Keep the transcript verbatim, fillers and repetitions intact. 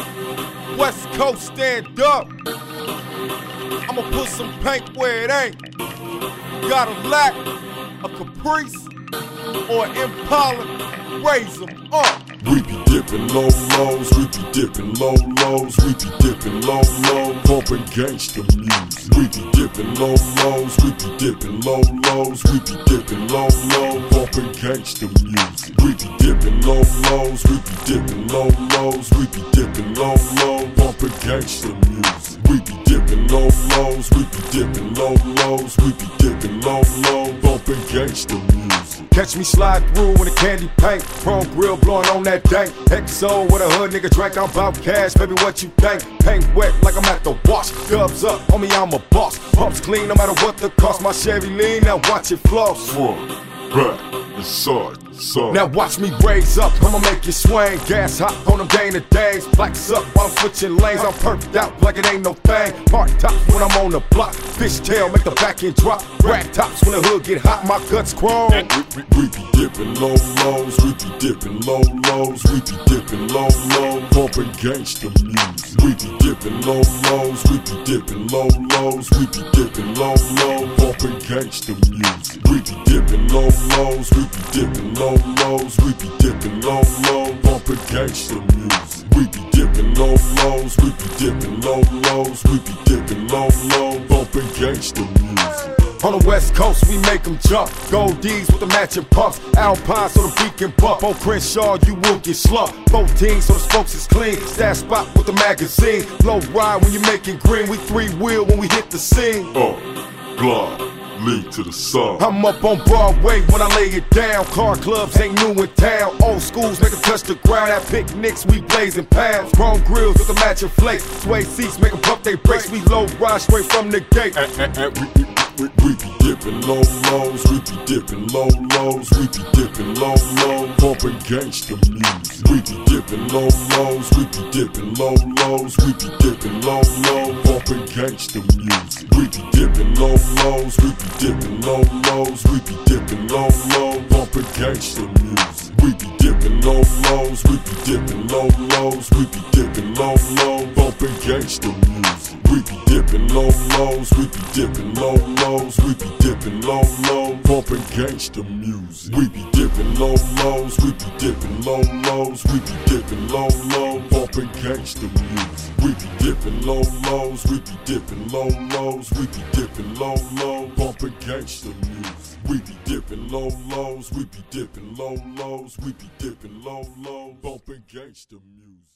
West Coast, stand up. I'ma put some paint where it ain't. Got a lack, a Caprice, or an Impala, raise them up. We be dipping low lows, we be dipping low lows, we be dipping low lows, bumping gangsta music. We be dipping low lows, we be dipping low lows, we be dipping low lows, bumping gangsta music. We be dipping low lows, we be dipping low lows, we be dipping low lows, bumping gangsta music. We be dipping low lows, we be dipping low lows, we be dipping low lows, bumping gangsta music. Catch me slide through in the candy paint, chrome grill blowing on that dank. X O with a hood nigga drink, I'm bout cash, baby what you think? Paint wet like I'm at the wash, dubs up, homie I'm a boss. Pumps clean no matter what the cost, my Chevy lean, now watch it floss. Front, back, and side, side. Now watch me raise up, I'ma make you swing. Gas hot on them day to days, blacks up while I'm switching lanes. I'm perfed out like it ain't no thing. Hard tops when I'm on the block, fishtail make the back end drop. Rag tops when the hood get hot, my guts chrome. We, we, we be dipping low lows, we be dipping low lows, we be dipping low lows, bumping gangsta music. We be dipping low lows, we be dipping low lows, we be dipping low lows, bumping gangsta music. We be dipping low lows, we be dipping low lows, we be dipping low lows, bumping gangsta music. We be dipping low lows, we be dipping low lows, we be dipping low lows, bumping gangsta music. On the West Coast, we make them jump. Gold D's with the matching pumps. Alpine so the beat can bump. On Crenshaw, you will get slumped. fourteen so the spokes is clean. Stash spot with the magazine. Low ride when you making green. We three wheel when we hit the scene. Up, glide, lead to the sun. I'm up on Broadway when I lay it down. Car clubs ain't new in town. Old schools make them touch the ground. At picnics, we blazing pounds. Chrome grills with the matching flakes. Sway seats make them pump they brakes. We low ride straight from the gate. And, and, and we, we, we, we be dipping low lows, we be dipping low lows, we be dipping low lows, bumping gangsta music. We be dipping low lows, we be dipping low lows, we be dipping low lows, bumping gangsta music. We be dipping low lows, we be dipping low lows, we be dipping low lows, bumping gangsta music. We be dipping low lows, we be dipping low lows, we be dipping low lows, bumping gangsta music. We be dipping low lows, we be dipping low lows, we be dipping low lows, bumping gangsta music. We be dipping low lows, we be dipping low lows, we be dipping low lows, bumping gangsta music. We be dipping low lows, we be dipping low lows, we be dipping low lows, bumping gangsta music. We be dipping low lows, we be dipping low lows, we be dipping low lows, bumping gangsta music.